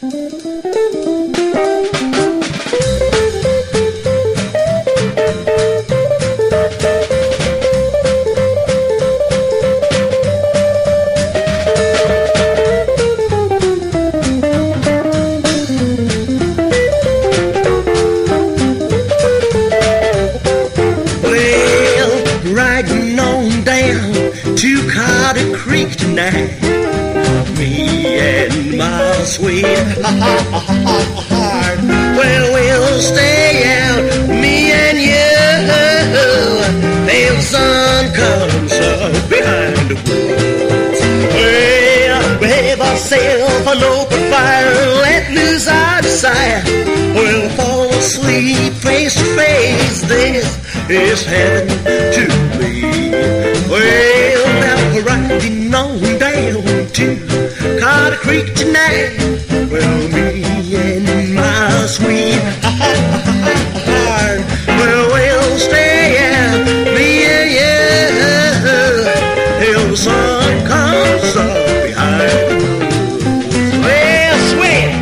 Is heaven to me. Well, now we're riding on down to Carter Creek tonight. Well, me and my sweetheart, well, we'll stay out, me and you, till the sun comes up behind. Well, sweet.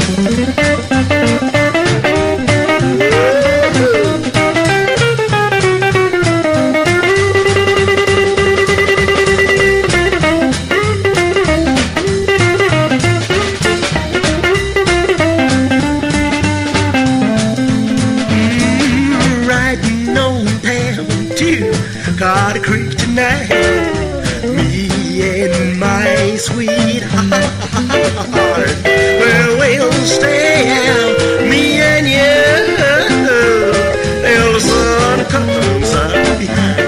Carter Creek tonight, me and my sweetheart. Well, we'll stay out, me and you, till the sun comes up behind.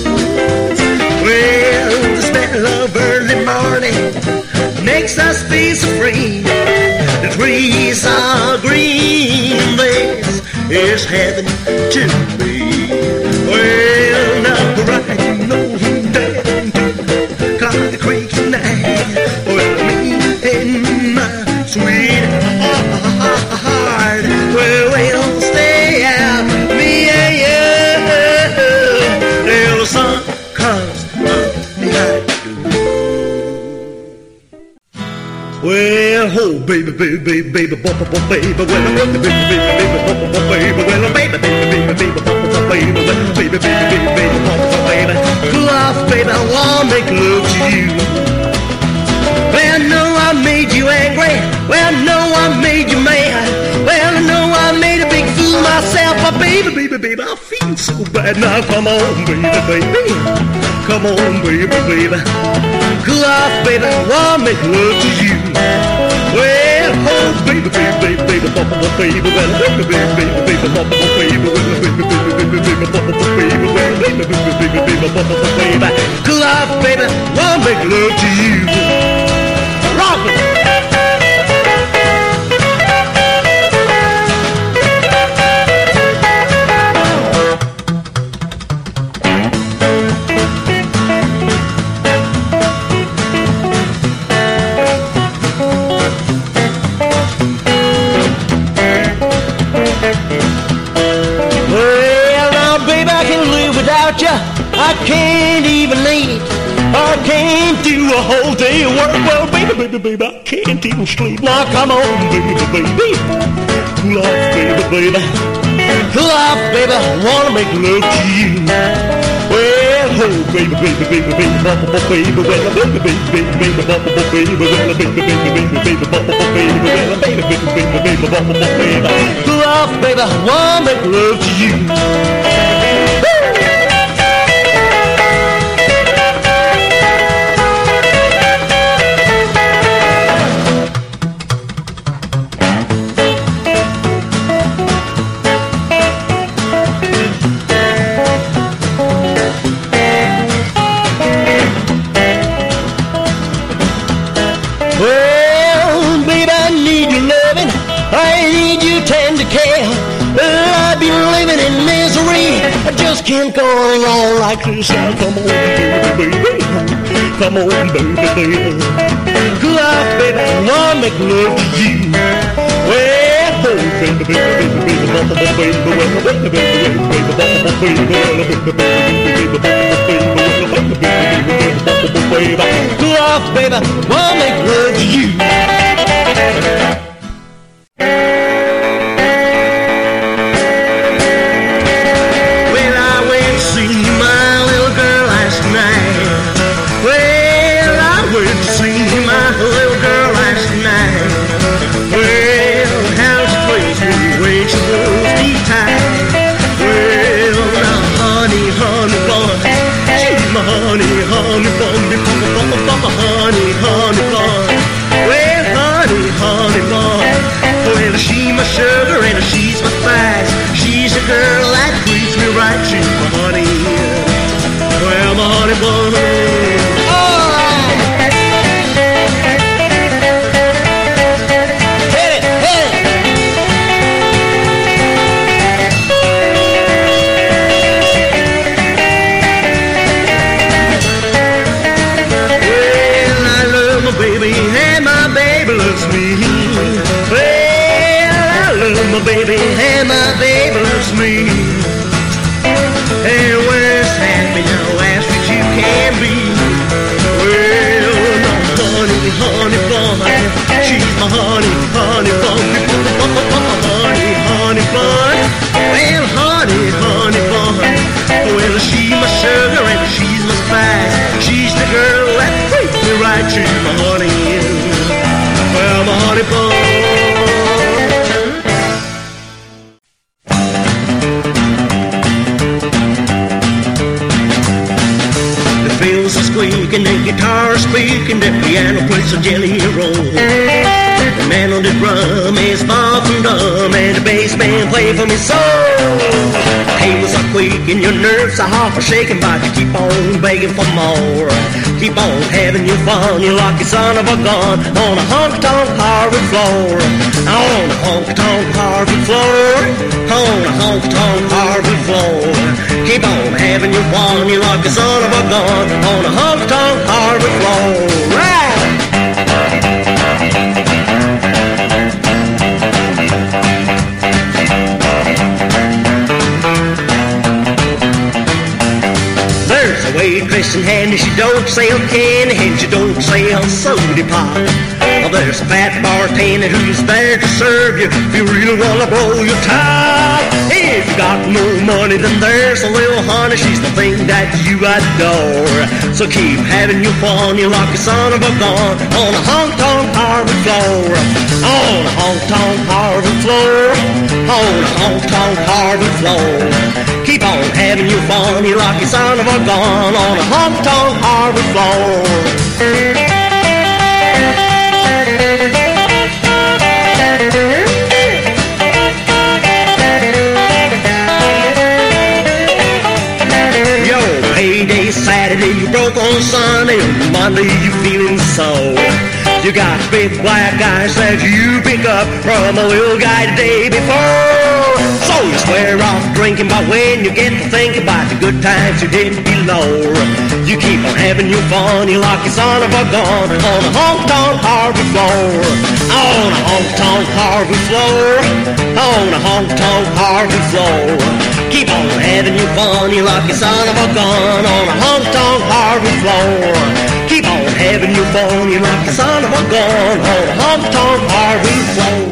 Well, the smell of early morning makes us feel so free. The trees are green, this is heaven to me. Well, now we're riding on down to Carter Creek tonight. Well, me and my sweetheart, well, we'll stay out, me and you, till the sun comes up behind. Well, oh, baby, baby, baby, baby, baby, well, baby, baby, baby, baby, baby, well, baby, baby, baby, baby, baby, baby, baby, love, baby, I wanna make love to you. Well, I know I made you angry. Well, I know I made you mad. Well, I know I made a big fool myself. But baby, baby, baby, I feel so bad. Now come on, baby, baby, come on, baby, baby, love, baby, I wanna make love to you. Well, oh, baby, baby, baby, baby, baby, well, baby, baby, baby, baby, well, baby, baby, baby, love, baby, wanna make love to you. Rock it. I can't even eat, I can't do a whole day of work. Well, baby, baby, baby, I can't even sleep. Now come on, baby, baby, love, baby, baby, love, baby, I wanna make love to you. Well, oh, baby, baby, baby, baby, baby, baby, well, baby, baby, baby, baby, baby, well, baby, baby, baby, baby, baby, well, baby, baby, baby, baby, love, baby, I wanna make love to you. Can't go on like this. Now come on, baby, baby, come on, baby, baby, love, baby, I wanna make love to you. Well, oh, baby, baby, baby, baby, baby, baby, baby, baby, love, baby, I wanna make love to you. and my baby loves me. Well, I love my baby, and my baby loves me. And we're as happy now as sweet you can be. Well, my honey, honey bun, she's my honey, honey bun, honey, honey bun. Well, honey, honey bun. Well, she's my sugar and she's my spice. She's the girl that treats me right. She's my honey, well, my honey bun. The bells are squeaking, the guitar is speaking, the piano plays a jelly roll. The man on the drum is far from dumb, and the bass man play for me soul. Cables are quaking, your nerves are half shaking, but you keep on begging for more. Keep on having your fun, you lucky son of a gun, on a honky-tonk hardwood floor. On a honky-tonk hardwood floor. On a honky-tonk hardwood floor. Keep on having your fun, you lucky son of a gun, on a honky-tonk hardwood floor. Right! Waitress in hand, she don't sell candy and she don't sell soda pop. Well, there's a fat bartender who's there to serve you if you really wanna blow your top. If you got no money, then there's a little honey, she's the thing that you adore. So keep having your fun, you lucky son of a gun, on a honky-tonk hardwood floor. On a honky-tonk hardwood floor. On a honky-tonk hardwood floor. Keep on having your fun, you lucky son of a gun, on a honky-tonk hardwood floor. Saturday you broke on Sunday, on Monday you feeling sore. You got big black eyes that you pick up from a little guy the day before. So you swear off drinking, but when you get to thinking about the good times you did below, you keep on having your fun, you lucky son of a gun, on a honky-tonk hardwood floor. On a honky-tonk hardwood floor. On a honky-tonk hardwood floor. Keep on having your fun, you lucky son of a gun, on a honky-tonk hardwood floor. Keep on having your fun, you lucky son of a gun, on a honky-tonk hardwood floor.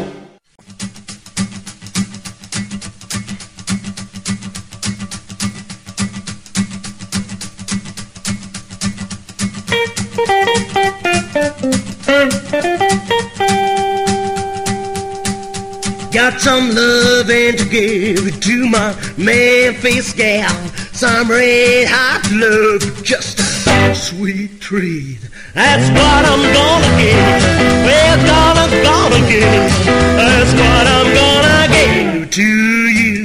Got some loving to give to my Memphis gal, some red hot love, just a sweet treat. That's what I'm gonna give. Well, gonna give. That's what I'm gonna give to you.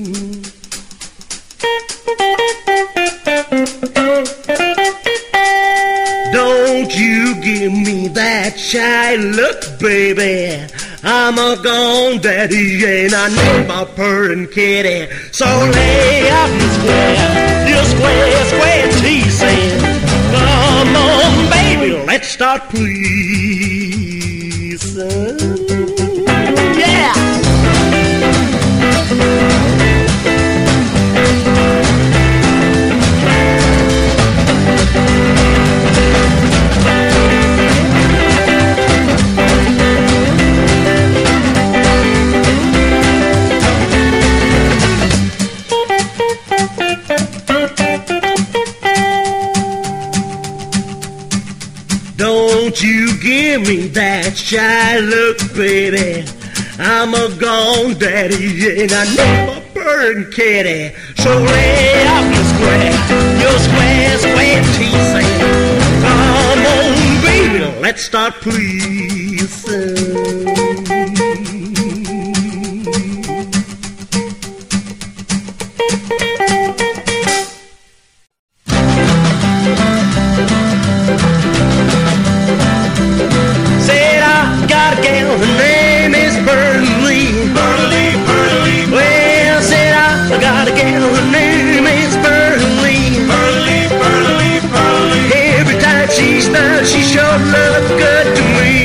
Don't you give me that shy look, baby. I'm a gone daddy and I need my purring kitty. So lay up your square teasing. Come on, baby, let's start pleasing. Yeah! Don't you give me that shy look, baby. I'm a gone daddy and I need my purring kitty. So lay off your square teasing. Come on, baby, let's start pleasing. She sure looked good to me.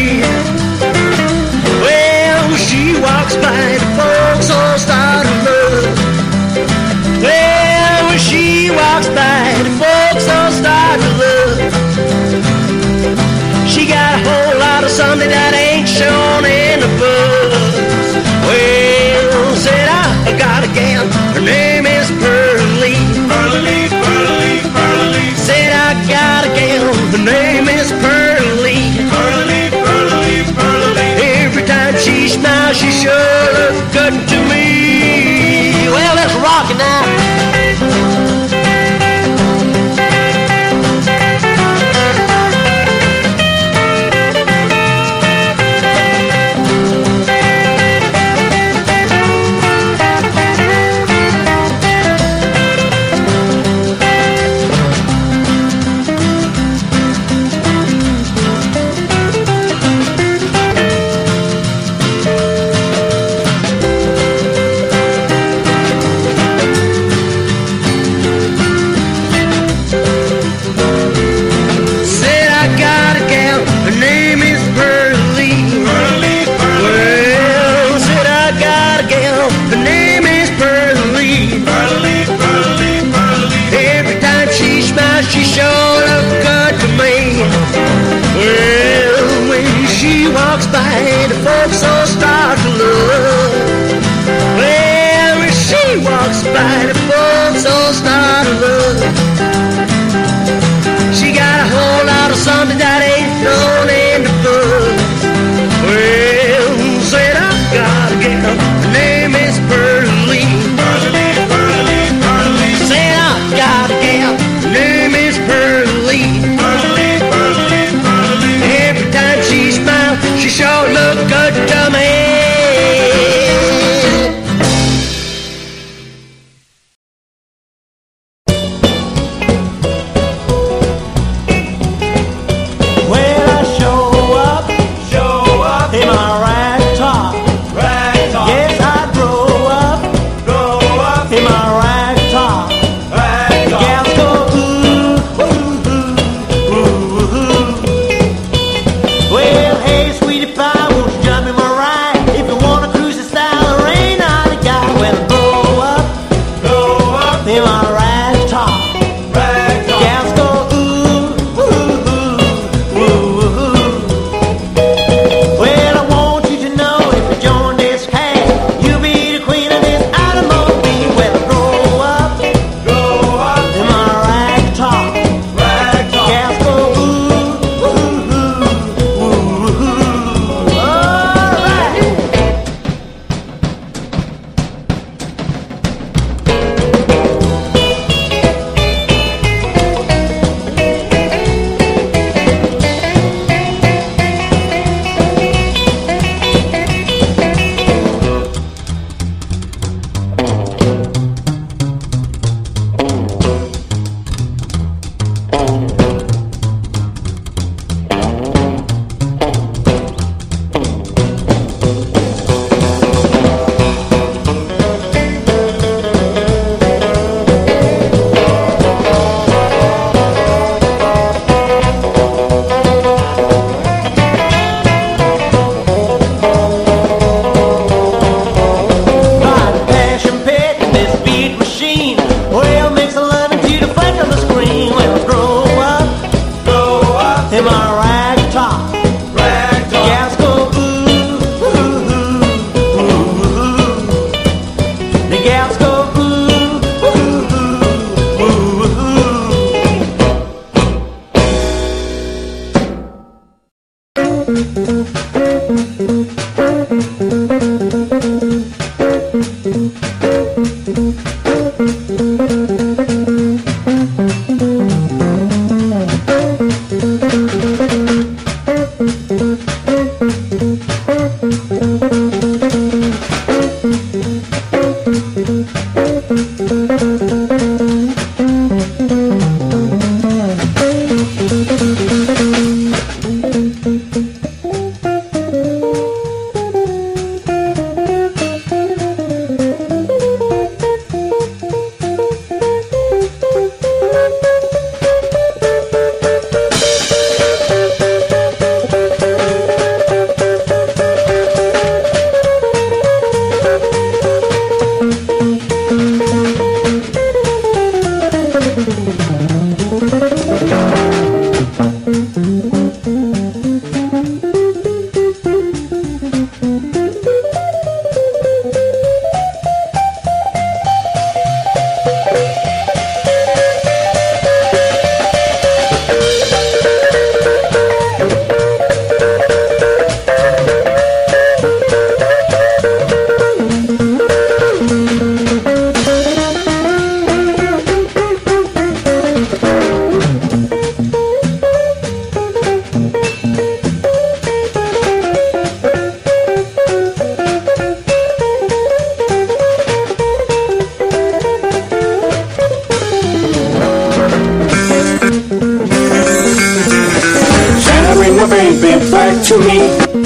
something that ain't shown in the books. Well, said I got a gal, her name is Pearlie. Pearlie, Pearlie, Pearlie. Said I got a gal, her name is Pearlie. Pearlie, Pearlie, Pearlie. Every time she smiles, she sure looks good to me. Well, let's rock it now. She sure looks good to me. Well, when she walks by, the folks all start to look. Well, when she walks by, the folks all start to look. She got a whole lot of something that ain't known in the book. Well, said I got a girl, her name is Pearlie. Pearlie, Pearlie, Pearlie. Said I got a girl, her name is Pearlie. Pearlie, Pearlie, Pearlie. Every time she smiles, she sure look good to me.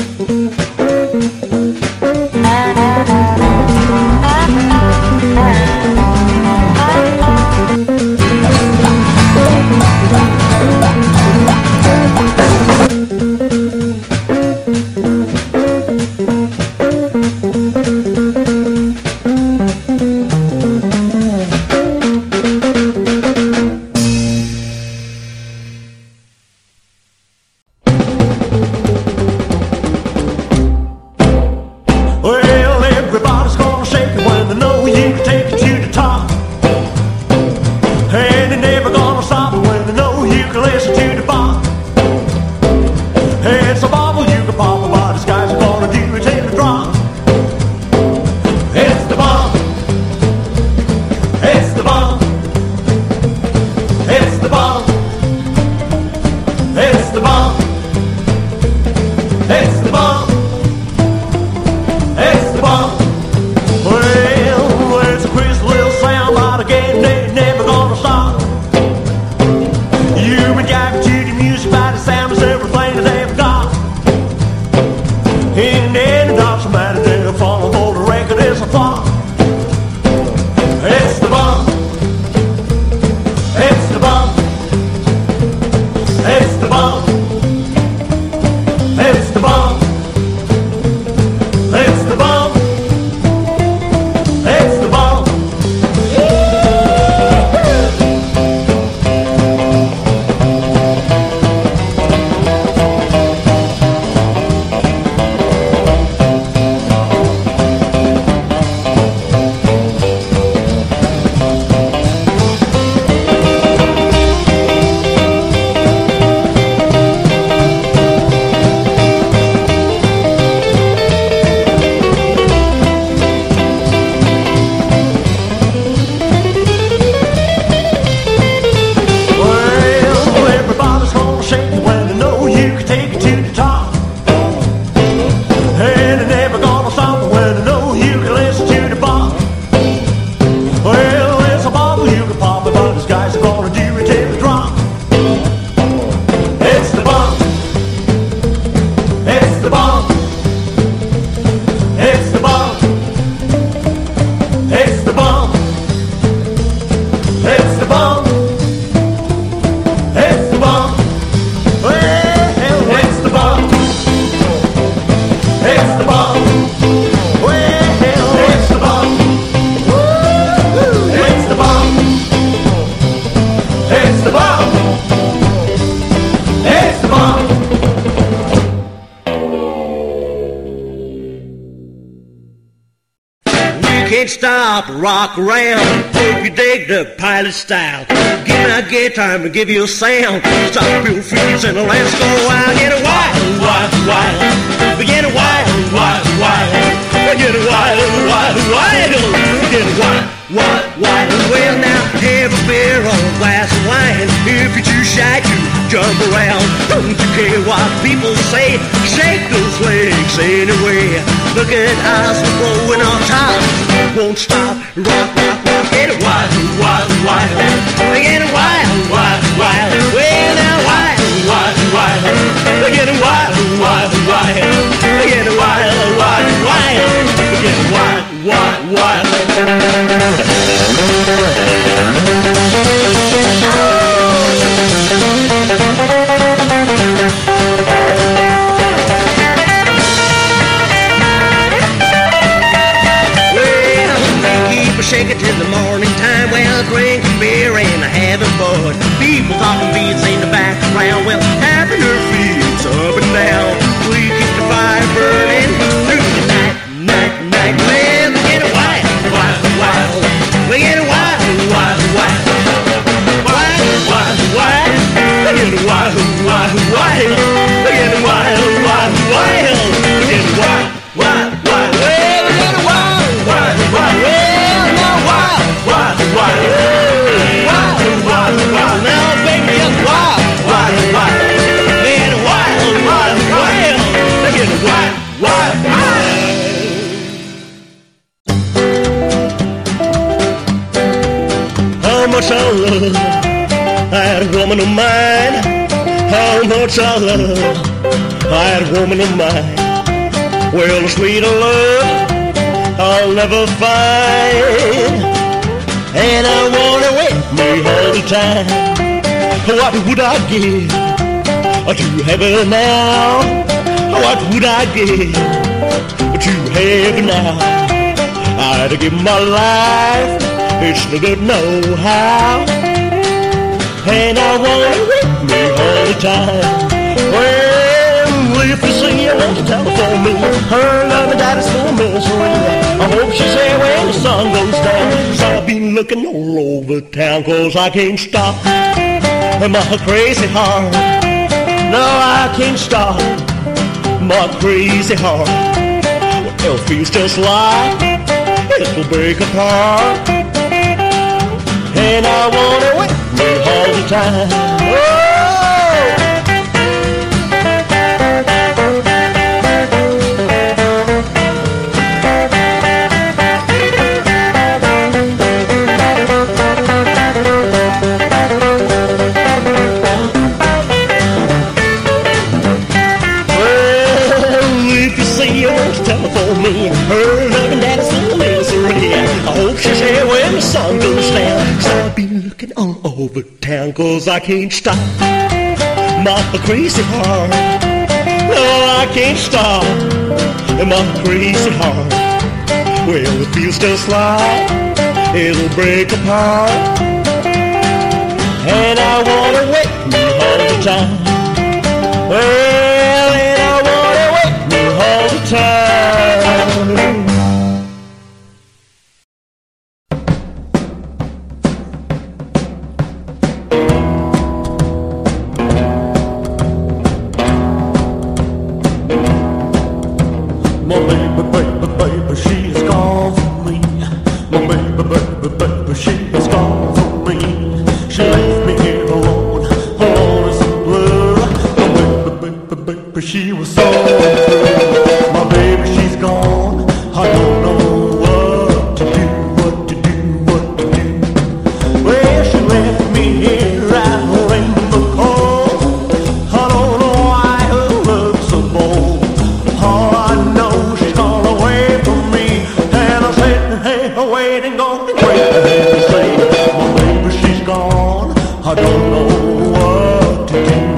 Can't stop, rock around. Hope you dig the pilot style. Give me a guitar and give you a sound. Stop real freeze and let's go wild. Get a wild, wild, wild. Get a wild, wild, wild. Get a wild, wild, wild. Get a wild, wild, wild. Well now, have a beer or a glass of wine. If you're too shy to jump around, don't you care what people say? Shake those legs anyway. Look at us blowing on top. Won't stop, rock, rock, rock. Get it wild, wild, wild. Get it wild, wild, wild. Well now, wild, wild, wild. Get it wild, wild, wild. Get it wild, wild, wild. Get it wild, wild, wild. Shake it till the morning time. Well, drinking beer and having fun. People talking beats in the background. Well, tapping their feet up and down. We keep the fire burning through the night, night, night. Well, we get a wild, wild, wild. We get a wild, wild, wild. Wild, wild, wild. We get a wild, wild, wild. We get a wild, wild, wild. We get a wild, wild, wild. Well, we get a wild, wild, wild. Wild, wild, wild, wild, wild. Now, baby, just wild, wild, wild. Get wild, wild, wild. Get wild, wild, wild. How much I love that woman of mine. How much I love that woman of mine. Well, a sweeter love I'll never find, and I want her with me all the time. What would I give to have her now? What would I give to have her now? I'd give my life, it's no good know how, and I want her with me all the time. Well, if you see her on the telephone me, her love and daddy's full misery. I hope she's there when the sun goes down. So I've been looking all over town, 'cause I can't stop my crazy heart. No, I can't stop my crazy heart. Well, it feels just like it will break apart, and I want her with me all the time. Oh! Telephone me, her loving daddy's full misery. I hope she's here when the sun goes down. So I'll be looking all over town, 'cause I can't stop my crazy heart. No, I can't stop my crazy heart. Well, it feels just like it'll break apart, and I want her with me all the time. Well, and I want her with me all the time. She was so true. My baby, she's gone. I don't know what to do, what to do, what to do. Well, she left me here out in the cold. I don't know why her love's so bold. All I know, she's gone away from me, and I'm sitting here waiting, going crazy to say, my baby, she's gone. I don't know what to do.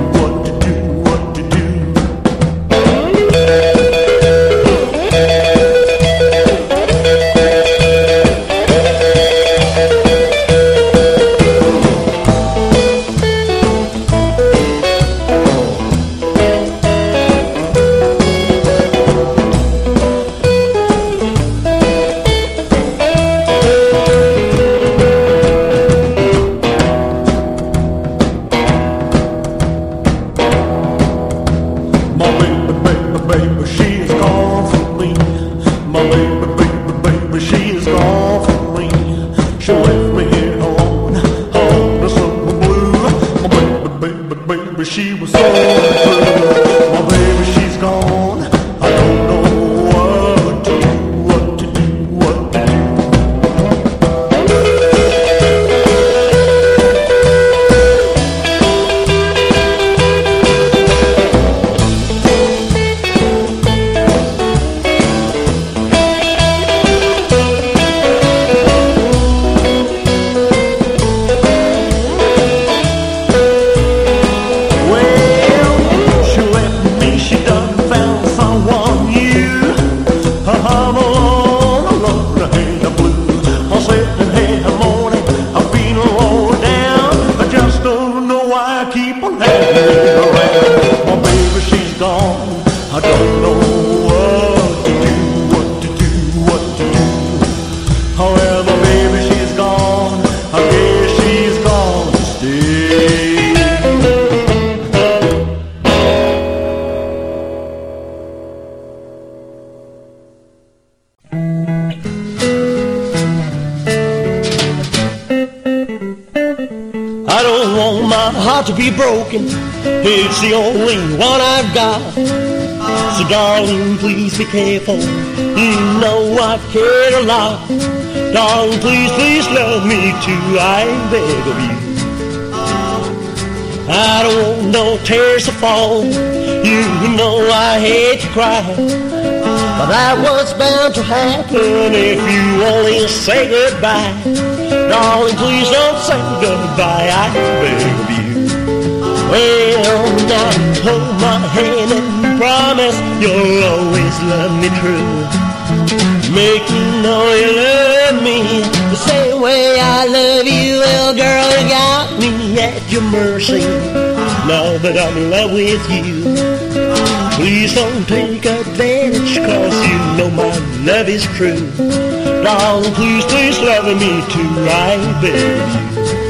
She was so true. My baby, she's gone. I don't know what to do, what to do, what to do. I don't know what to do, what to do, what to do. However, baby, she's gone. I guess she's gone to stay. I don't want my heart to be broken. It's the only one I've got. So darling, please be careful. You know I care a lot. Darling, please, please love me too. I beg of you. I don't want no tears to fall. You know I hate to cry. but that was bound to happen if you only say goodbye. Darling, please don't say goodbye, I beg of you. Well, now hold my hand and promise you'll always love me true. Make me know you love me the same way I love you. Well, girl, you got me at your mercy now that I'm in love with you. Please don't take advantage, cause you know my love is true. Darling, please, please love me too, I beg you.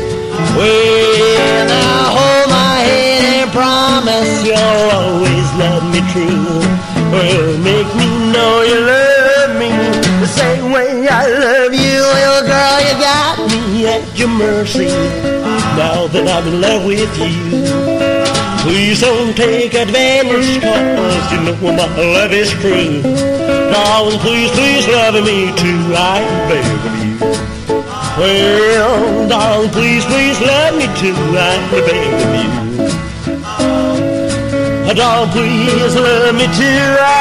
Well, now hold my hand and promise you'll always love me true. Well, make me know you love me the same way I love you. Well, girl, you got me at your mercy now that I'm in love with you. Please don't take advantage, cause you know my love is true. Darling, please, please love me too, I beg of you. Well, darling, please, please love me too, I beg of you. Darling, please love me too, I